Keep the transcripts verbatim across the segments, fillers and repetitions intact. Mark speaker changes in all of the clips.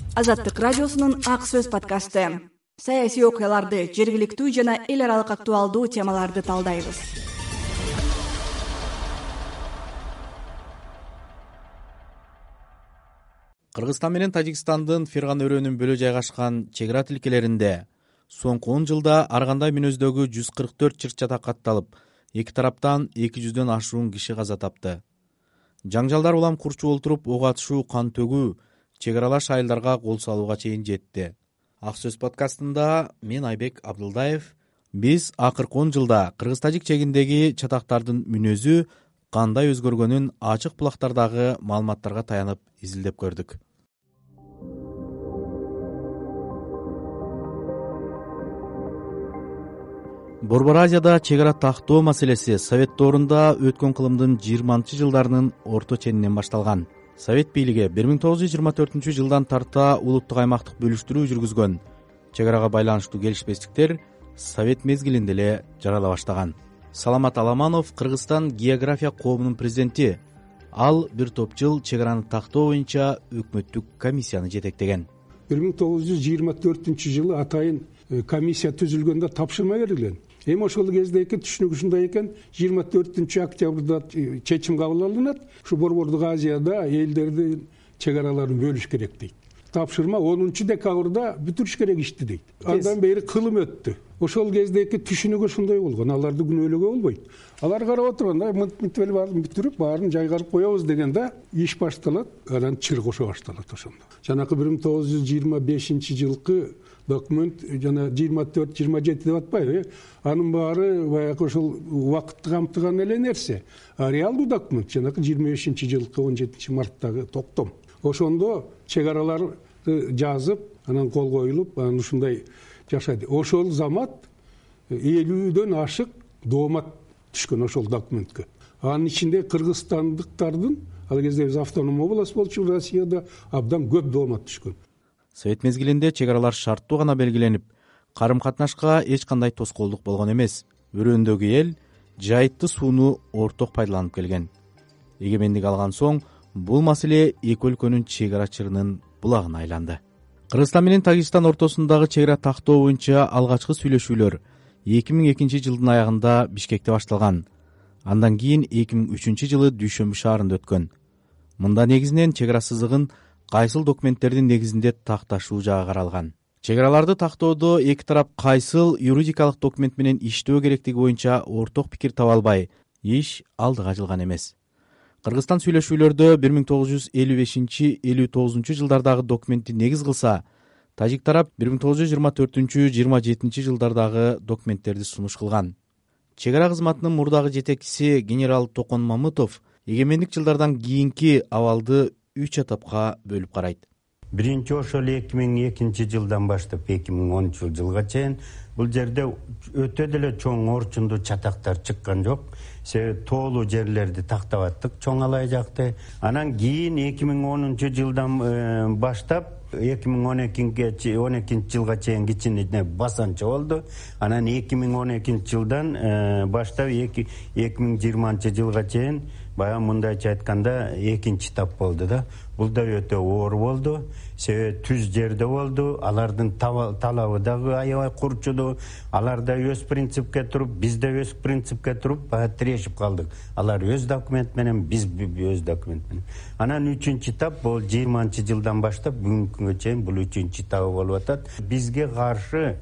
Speaker 1: Азаттык радиосунун Ак сөз подкасты. Саясий окуяларды, жергиликтүү жана эл аралык актуалдуу темаларды талдайбыз.
Speaker 2: Кыргызстан менен Тажикстандын Ферган өрөөнүн бөлө жайгашкан чек ара тилкелеринде соңку он жылда ар кандай мүнөздөгү жүз кырк төрт чыр чатак катталып, эки тараптан эки жүздөн ашуун киши каза тапты. Жаңжалдар улам курчуп олтуруп, ок атышуу, кан төгүү, чек аралаш айылдарга кол салууга чейин жетти. Ак сөз подкастында мен Айбек Абдылдаев. Биз акыркы он жылда кыргыз-тажик чегиндеги чатактардын мүнөзү кандай өзгөргөнүн ачык булактардагы маалыматтарга таянып изилдеп көрдүк. Борбор Азияда чек ара тактоо маселеси Совет доорунда өткөн кылымдын жыйырманчы жылдарынын орто ченинен башталган. Совет бийлиги бир миң тогуз жүз жыйырма төртүнчү жылдан тарта улуттук аймактык бөлүштүрүү жүргүзгөн. Чек арага байланыштуу келишпестиктер Совет мезгилинде эле жарала баштаган. Саламат Аламанов Кыргызстан география коомунун президенти. Ал бир топ жыл чек араны тактоо боюнча өкмөттүк комиссияны жетектеген.
Speaker 3: бир миң тогуз жүз жыйырма төртүнчү жылы атайын комиссия түзүлгөндө тапшырма берилген. Эми ошол кездеги түшүнүк ушундай экен: жыйырма төртүнчү октябрда чечим кабыл алынат. Ушу Борбордук Азияда элдердин чек араларын бөлүш керек дейт. Тапшырма онунчу декабрда бүтүрүш керек ишти дейт. Андан бери кылым өттү. Ошол кездеги түшүнүк ушундай болгон. Аларды күнөөлөгө болбойт. Алар карап отурганда мынтип эле баарын бүтүрүп, баарын жайгарып коебуз дегенде иш башталат, анан чыр кошо башталат ошондо. Жанакы бир миң тогуз жүз жыйырма бешинчи жылкы документ жана жыйырма төрт жыйырма жети деп атпайбы? Анын баары баягы ошол убакытты камтыган эле нерсе. А реалдуу документ жанакы жыйырма бешинчи жылкы он жетинчи марттагы токтом. Ошондо чек араларды жазып, анан кол коюлуп, анан ушундай жашады. Ошол замат элүүдөн ашык доомат түшкөн ошол документке. Анын ичинде кыргызстандыктардын, ал кезде биз автоном область болчу Россияда, абдан көп доомат түшкөн.
Speaker 2: Совет мезгилинде чек аралар шарттуу гана белгиленип, карым-катнашка эч кандай тоскоолдук болгон эмес. Өрөөндөгү эл жайытты сууну орток пайдаланып келген. Эгемендик алган соң бул маселе эки өлкөнүн чек ара чырынын булагына айланды. Кыргызстан менен Тажикстан ортосундагы чек ара тактоо боюнча алгачкы сүйлөшүүлөр эки миң экинчи жылдын аягында Бишкекте башталган. Андан кийин эки миң үчүнчү жылы Дүйшөмбү шаарында өткөн. Мында негизинен чек ара сызыгын кайсыл документтердин негизинде такташуу жагы каралган. Чек араларды тактоодо эки тарап кайсыл юридикалык документ менен иштөө керектиги боюнча орток пикир таба албай, иш алдыга жылган эмес. Кыргызстан сүйлөшүүлөрдө бир миң тогуз жүз элүү бешинчи элүү тогузунчу жылдардагы документти негиз кылса, тажик тарап бир миң тогуз жүз жыйырма төртүнчү жыйырма жетинчи жылдардагы документтерди сунуш кылган. Чек ара кызматынын мурдагы жетекчиси генерал Токон Мамытов эгемендик жылдардан кийинки абалды үч этапка бөлүп карайт.
Speaker 4: Биринчи ошол эки миң экинчи жылдан баштап эки миң онунчу жылга чейин бул жерде өтө деле чоң орчундуу чатактар чыккан жок. Себеби тоолуу жерлерди тактап аттык, чоң алай жакты. Анан кийин эки миң онунчу жылдан баштап эки миң он экинчи жылга чейин кичине басанча болду. Анан эки миң он экинчи жылдан баштап эки миң жыйырманчы жылга чейин баягы мындайча айтканда экинчи этап болду да. Бул да өтө оор болду. Себеби түз жерде болду. Алардын талабы дагы аябай курчуду. Алар да өз принципке туруп, биз да өз принципке туруп баягы тирешип калдык. Алар өз документ менен, биз өз документ менен. Анан үчүнчү этап бул жыйырманчы жылдан баштап бүгүнкү күнгө чейин бул үчүнчү этабы болуп атат. Бизге каршы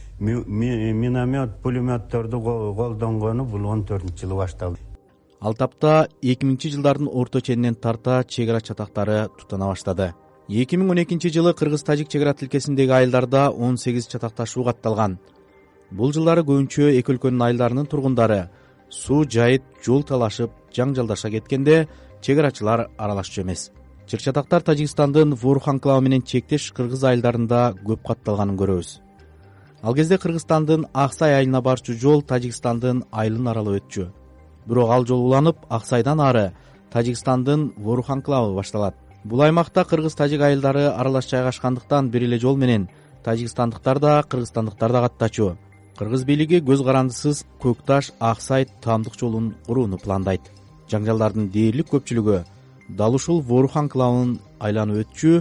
Speaker 4: миномет, пулеметтерди колдонгону бул он төртүнчү жылы башталды.
Speaker 2: Ал тапта эки миңинчи жылдардын орто ченинен тарта чек ара чатактары тутана баштады. эки миң он экинчи жылы кыргыз-тажик чек ара тилкесиндеги айылдарда он сегиз чатакташуу катталган. Бул жылдары көбүнчө эки өлкөнүн айылдарынын тургундары суу жайыт, жол талашып, жаңжалдаша кеткенде чек арачылар аралашчу эмес. Чыр чатактар Тажикстандын Ворх анклавы менен чектеш кыргыз айылдарында көп катталганын көрөбүз. Ал кезде Кыргызстандын Аксай айылына барчу жол Тажикстандын айылын аралап өтчү. Бирок ал жол уланып, Аксайдан ары Тажикстандын Ворх анклавы башталат. Бул аймакта кыргыз-тажик айылдары аралаш жайгашкандыктан бир эле жол менен тажикстандыктар да, кыргызстандыктар да каттачу. Кыргыз бийлиги көз карандысыз Көкташ Аксай таамдык жолун курууну пландайт. Жаңжалдардын дээрлик көпчүлүгү дал ушул Ворх анклавын айланып өтчү,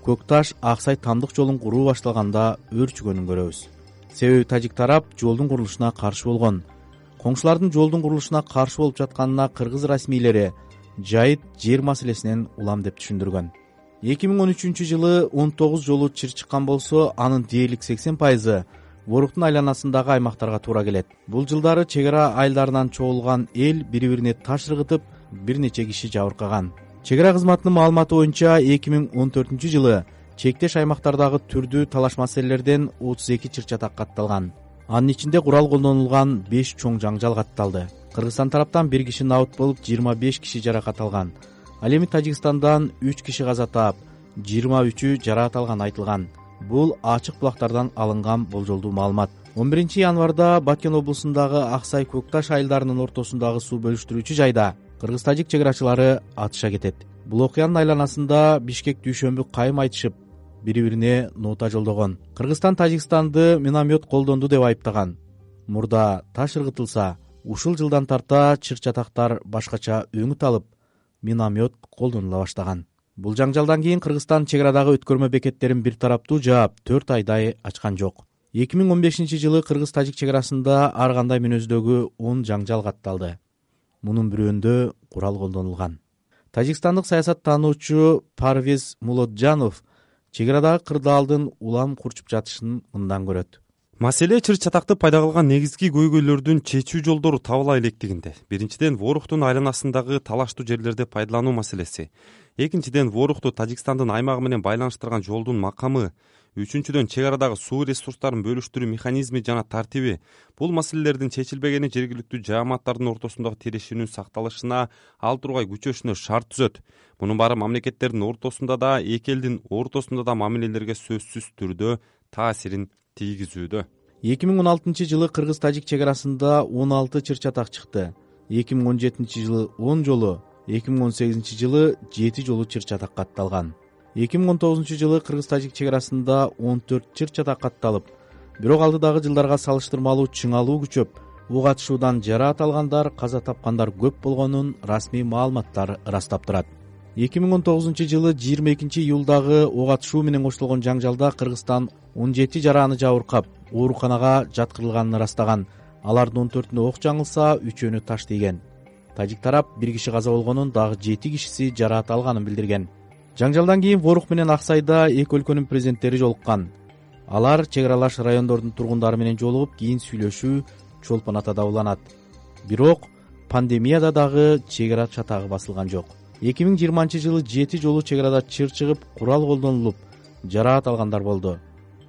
Speaker 2: Көк Таш Ак Сай тамдык жолун куруу башталганда өөрчүгөнүн көрөбүз. Себеби тажик тарап жолдун курулушуна каршы болгон. Коңшулардын жолдун курулушуна каршы болуп жатканына кыргыз расмийлери жайыт жер маселесинен улам деп түшүндүргөн. эки миң он үчүнчү жылы он тогуз жолу чыр чыккан болсо, анын дээрлик сексен пайызы Воруктун айланасындагы аймактарга туура келет. Бул жылдары чек ара айылдарынан чогулган эл бири-бирине таш ыргытып, бир нече киши жабыркаган. Чек ара кызматынын маалыматы боюнча эки миң он төртүнчү жылы чектеш аймактардагы түрдүү талаш маселелерден отуз эки чыр-чатак катталган. Анын ичинде курал колдонулган беш чоң жаңжал катталды. Кыргызстан тараптан бир киши набыт болуп, жыйырма беш киши жаракат алган. Ал эми Тажикстандан үч киши каза таап, жыйырма үчү жаракат алган айтылган. Бул ачык булактардан алынган болжолдуу маалымат. он биринчи январда Баткен облусундагы Ак Сай Көк Таш айылдарынын ортосундагы суу бөлүштүрүүчү жайда кыргыз-тажик чек арачылары атыша кетет. Бул окуянын айланасында Бишкек дүйшөмбү кайым айтышып, бири-бирине нота жолдогон. Кыргызстан Тажикстанды миномет колдонду деп айыптаган. Мурда таш ыргытылса, ушул жылдан тарта чыр-чатактар башкача өңүт алып, миномет колдонула баштаган. Бул жаңжалдан кийин Кыргызстан чек арадагы өткөрмө бекеттерин бир тараптуу жаап, төрт айдай ачкан жок. эки миң он бешинчи жылы кыргыз-тажик чек арасында ар кандай мүнөздөгү он жаңжал катталды. Мунун бирөөндө курал колдонулган. Тажикстандык саясаттануучу Парвиз Мулотжанов чек арадагы кырдаалдын улам курчуп жатышын мындан көрөт.
Speaker 5: Маселе чыр-чатакты пайда кылган негизги көйгөйлөрдүн чечүү жолдору табыла электигинде. Биринчиден, Воруктун айланасындагы талаштуу жерлерди пайдалануу маселеси. Экинчиден, Ворукту Тажикстандын аймагы менен байланыштырган жолдун макамы. Үчүнчүдөн, чек арадагы суу ресурстарын бөлүштүрүү механизми жана тартиби. Бул маселелердин чечилбегени жергиликтүү жааматтардын ортосундагы тирешүүнүн сакталышына, ал тургай күчөшүнө шарт түзөт. Мунун баары мамлекеттердин ортосунда да, эки элдин ортосунда да мамилелерге сөзсүз түрдө таасирин тийгизүүдө.
Speaker 2: эки миң он алтынчы жылы кыргыз-тажик чек арасында он алты чыр-чатак чыкты. эки миң он жетинчи жылы он жолу, эки миң он сегизинчи жылы жети жолу чыр-чатак катталган. эки миң он тогузунчу жылы кыргыз-тажик чек арасында он төрт чыр-чатак катталып, бирок алдыдагы жылдарга салыштырмалуу чыңалуу күчөп, ок атышуудан жараат алгандар, каза тапкандар көп болгонун расмий маалыматтар ырастап турат. эки миң он тогузунчу жылы жыйырма экинчи июлдагы ок атышуу менен коштолгон жаңжалда Кыргызстан он жети жарааны жабыркап, ооруканага жаткырылганын ырастаган. Алардын он төртүнө ок жаңылса, үчөөнө таш тийген. Тажик тарап бир киши каза болгонун, дагы жети кишиси жараат алганын билдирген. Жаңжалдан кийин Ворук менен Ак Сайда эки өлкөнүн президенттери жолуккан. Алар чек аралаш райондордун тургундары менен жолугуп, кийин сүйлөшүү чолпон атада уланат. Бирок пандемияда дагы чек ара чатагы басылган жок. эки миң жыйырманчы жылы жети жолу чек арада чыр чыгып, курал колдонулуп, жараат алгандар болду.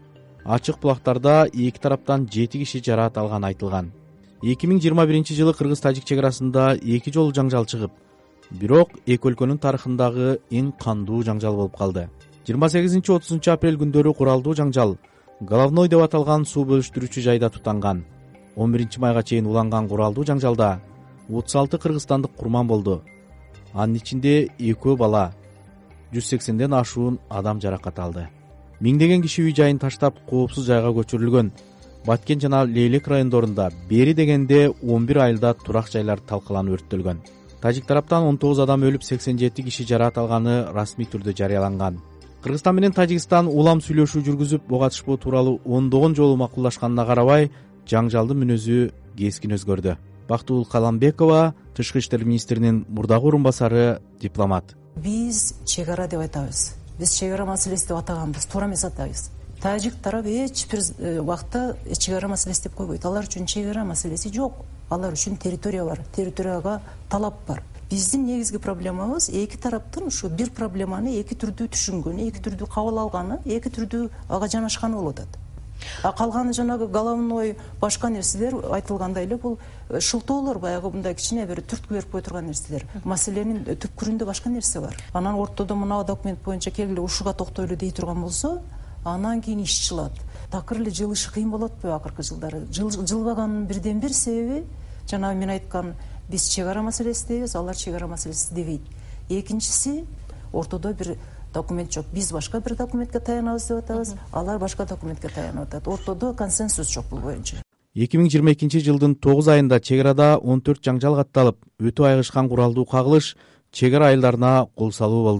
Speaker 2: Ачык булактарда эки тараптан жети киши жараат алган айтылган. эки миң жыйырма биринчи жылы кыргыз-тажик чек арасында эки жолу жаңжал чыгып, бирок эки өлкөнүн тарыхындагы эң кандуу жаңжал болуп калды. жыйырма сегизинчи отузунчу апрель күндөрү куралдуу жаңжал Головной деп аталган суу бөлүштүрүүчү жайда тутанган. он биринчи майга чейин уланган куралдуу жаңжалда отуз алты кыргызстандык курман болду. Анын ичинде экөө бала, жүз сексенден ашуун адам жаракат алды. Миңдеген киши үй жайын таштап, коопсуз жайга көчүрүлгөн. Баткен жана Лейлек райондорунда бери дегенде он бир айылда турак жайлар талкаланып өрттөлгөн. Тажик тараптан он тогуз адам өлүп, сексен жети киши жараат алганы расмий түрдө жарыяланган. Кыргызстан менен Тажикстан улам сүйлөшүү жүргүзүп, ок атышпоо тууралуу ондогон жолу макулдашканына карабай, жаңжалдын мүнөзү кескин өзгөрдү. Бактыгүл Каламбекова, Тышкы иштер министринин мурдагы орун басары, дипломат.
Speaker 6: Биз чек ара деп айтабыз. Биз чек ара маселеси деп атаганбыз, туура эмес атабыз. Тажик тарап эч бир убакта чек ара маселеси деп койбойт. Алар үчүн чек ара маселеси жок. Алар үчүн территория бар, территорияга талап бар. Биздин негизги проблемабыз эки тараптын ушу бир проблеманы эки түрдүү түшүнгөнү, эки түрдүү кабыл алганы, эки түрдүү ага жанашканы болуп атат. А калганы жанагы головной башка нерселер айтылгандай эле бул шылтоолор, баягы мындай кичине бир түрткү берип кое турган нерселер. Маселенин түпкүрүндө башка нерсе бар. Анан ортодо мына документ боюнча келгиле ушуга токтойлу дей турган болсо, анан кийин иш чылат. Такыр эле жылышы кыйын болот атпайбы акыркы жылдары? Жылбаганын бирден бир себеби жана мен айткан биз чек ара маселеси дейбиз, алар чек ара маселеси дебейт. Экинчиси ортодо бир документ жок. Биз башка бир документке таянабыз деп атабыз, алар башка документке таянып атат. Ортодо консенсус жок бул боюнча.
Speaker 2: эки миң жыйырма экинчи жылдын тогуз айында чек арада он төрт жаңжал катталып, өтө айгышкан куралдуу кагылыш чек ара айылдарына кол салуу болду.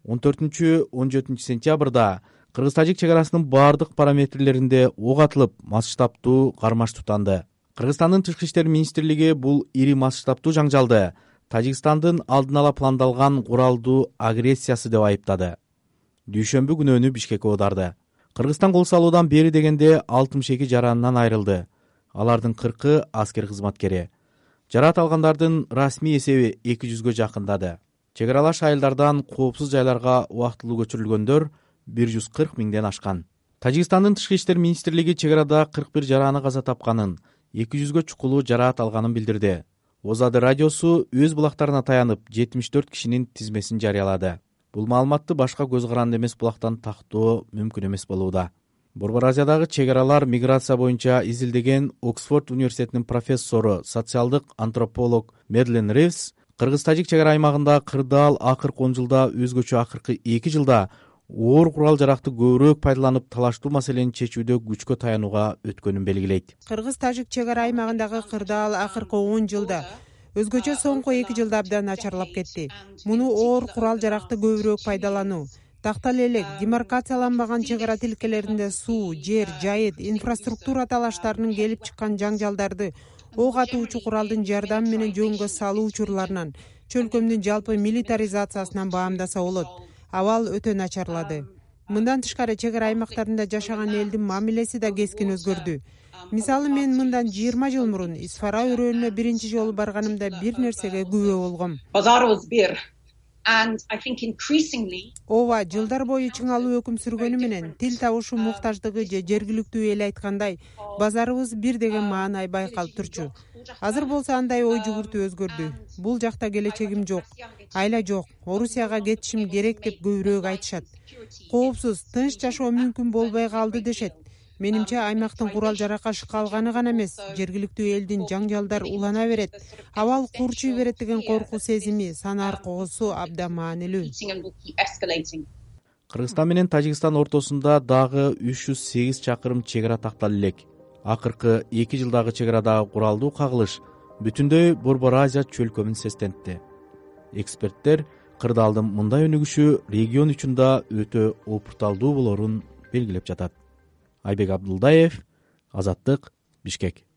Speaker 2: он төртүнчү он жетинчи сентябрда кыргыз-тажик чек арасынын баардык параметрлеринде ок атылып масштабтуу кармаш тутанды. Кыргызстандын тышкы иштер министрлиги бул ири масштабтуу жаңжалды Тажикстандын алдын ала пландалган куралдуу агрессиясы деп айыптады. Дүйшөмбү күнөөнү Бишкекке оодарды. Кыргызстан кол салуудан бери дегенде алтымыш эки жаранынан айрылды. Алардын кыркы аскер кызматкери. Жараат алгандардын расмий эсеби эки жүзгө жакындады. Чек аралаш айылдардан коопсуз жайларга убактылуу көчүрүлгөндөр бир жүз кырк миңден ашкан. Тажикстандын тышкы иштер министрлиги чек арада кырк бир жараны каза тапканын, эки жүзгө чукулуу жараат алганын билдирди. Озады радиосу өз булактарына таянып жетимиш төрт кишинин тизмесин жарыялады. Бул маалыматты башка көз каранды эмес булактан тактоо мүмкүн эмес болууда. Борбор Азиядагы чек аралар миграция боюнча изилдеген Оксфорд университетинин профессору, социалдык антрополог Медлен Ривс кыргыз-тажик чек ара аймагында кырдаал акыркы он жылда, өзгөчө акыркы эки жылда оор курал жаракты көбүрөөк пайдаланып талаштуу маселени чечүүдө күчкө таянууга өткөнүн белгилейт.
Speaker 7: Кыргыз-тажик чек ара аймагындагы кырдаал акыркы он жылда, өзгөчө соңку эки жылда абдан начарлап кетти. Муну оор курал жаракты көбүрөөк пайдалануу, тактал элек демаркацияланбаган чек ара тилкелеринде суу, жер, жайыт, инфраструктура талаштарынын келип чыккан жаңжалдарды ок атуучу куралдын жардамы менен жөнгө салуу учурларынан, чөлкөмдүн жалпы милитаризациясынан баамдаса болот. Абал өтө начарлады. Мындан тышкары чек ара аймактарында жашаган элдин мамилеси да кескин өзгөрдү. Мисалы мен мындан жыйырма жыл мурун Исфара өрөөнүнө биринчи жолу барганымда бир нерсеге күбө болгом.
Speaker 8: Базарыбыз бир. And I think increasingly
Speaker 7: Ооба, жылдар бою чыңалуу өкүм сүргөнү менен тил табышуу муктаждыгы же жергиликтүү эл айткандай базарыбыз бир деген маанай байкалып турчу. Азыр болсо андай ой жүгүртүү өзгөрдү. Бул жакта келечегим жок, айла жок, Орусияга кетишим керек деп көбүрөөк айтышат. Коопсуз, тынч жашоо мүмкүн болбой калды дешет. Менимче аймактын курал жаракка шыкалганы гана эмес, жергиликтүү элдин жаңжалдар улана берет, абал курчуй берет деген коркуу сезими, санаар когусу абдан маанилүү.
Speaker 2: Кыргызстан менен Тажикстан ортосунда дагы үч жүз сегиз чакырым чек ара тактала элек. Акыркы эки жылдагы чек арадагы куралдуу кагылыш бүтүндөй Борбор Азия чөлкөмүн сестентти. Эксперттер кырдаалдын мындай өнүгүшү регион үчүн да өтө опурталдуу болорун белгилеп жатат. Айбек Абдулдаев, Азаттык, Бишкек.